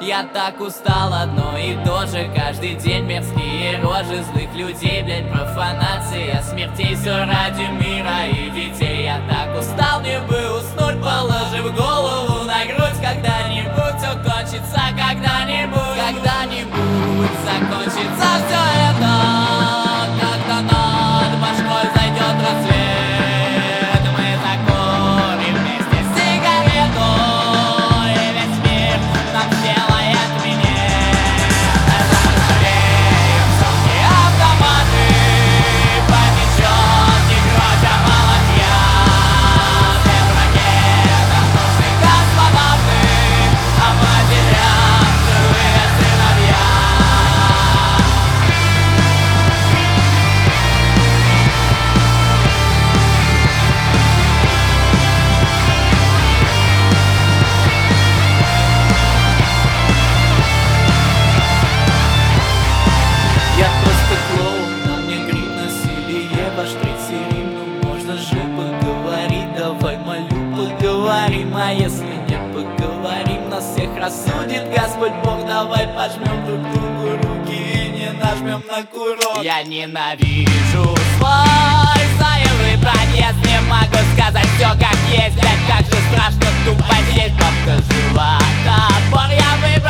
Я так устал, одно и то же каждый день мерзкие рожи злых людей, блять, профанация смертей, все ради мира и детей. Я так устал, мне бы уснуть, положив голову на грудь. Когда-нибудь все кончится, когда-нибудь, когда-нибудь закончится все это. Когда над башкой зайдет рассвет, мы закурим вместе сигарету, и весь мир нам сделает минет. Зажжем сотни автоматы, помечет не кровь, а молотья. Без ракет нам нужны космонавты, а матерям живые сыновья. Я просто клоун, на мне грим, насилие, ваш третий Рим. Ну можно же поговорить, давай, молю, поговорим. А если не поговорим, нас всех рассудит Господь Бог. Давай пожмем друг другу руки и не нажмем на курок. Я ненавижу свой заевый проезд, не могу сказать все как есть. Блять, как же страшно тупо здесь, бабка жива, топор я